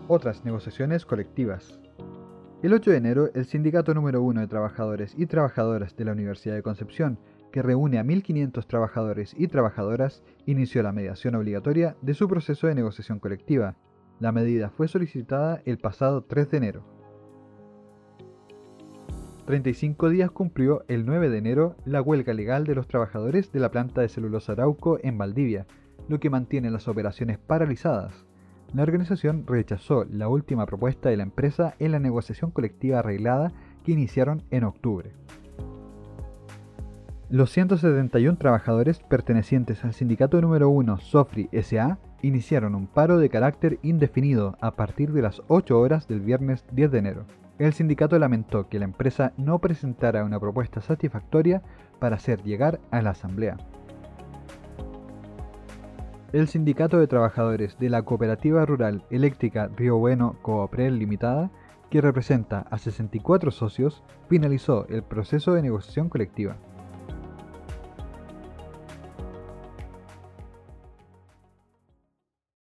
Otras negociaciones colectivas. El 8 de enero, el sindicato número 1 de trabajadores y trabajadoras de la Universidad de Concepción, que reúne a 1.500 trabajadores y trabajadoras, inició la mediación obligatoria de su proceso de negociación colectiva. La medida fue solicitada el pasado 3 de enero. 35 días cumplió el 9 de enero la huelga legal de los trabajadores de la planta de celulosa Arauco en Valdivia, lo que mantiene las operaciones paralizadas. La organización rechazó la última propuesta de la empresa en la negociación colectiva arreglada que iniciaron en octubre. Los 171 trabajadores pertenecientes al sindicato número 1 Sofri S.A. iniciaron un paro de carácter indefinido a partir de las 8 horas del viernes 10 de enero. El sindicato lamentó que la empresa no presentara una propuesta satisfactoria para hacer llegar a la asamblea. El Sindicato de Trabajadores de la Cooperativa Rural Eléctrica Río Bueno Cooprel Limitada, que representa a 64 socios, finalizó el proceso de negociación colectiva.